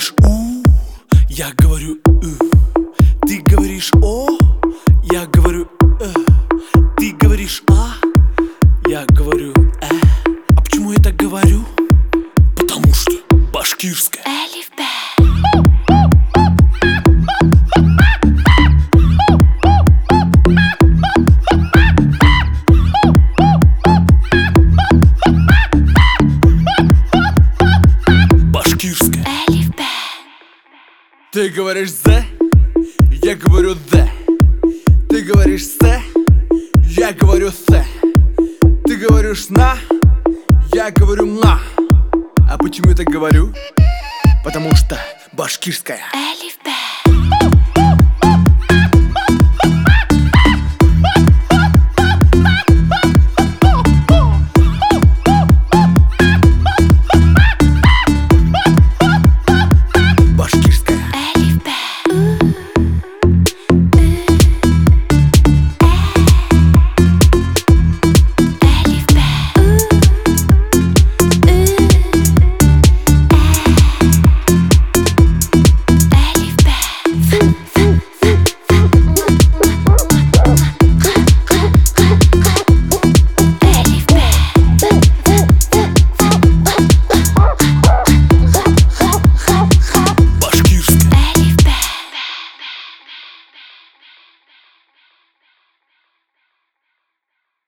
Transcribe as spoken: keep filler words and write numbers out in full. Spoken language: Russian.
говоришь у, я говорю ы. Ты говоришь о, я говорю э. Ты говоришь а, я говорю э. А почему я так говорю? Потому что башкирская. Элиф Б. Башкирская. Элиф Б. Ты говоришь з, я говорю д. Ты говоришь с, я говорю с. Ты говоришь на, я говорю на. А почему я так говорю? Потому что башкирская.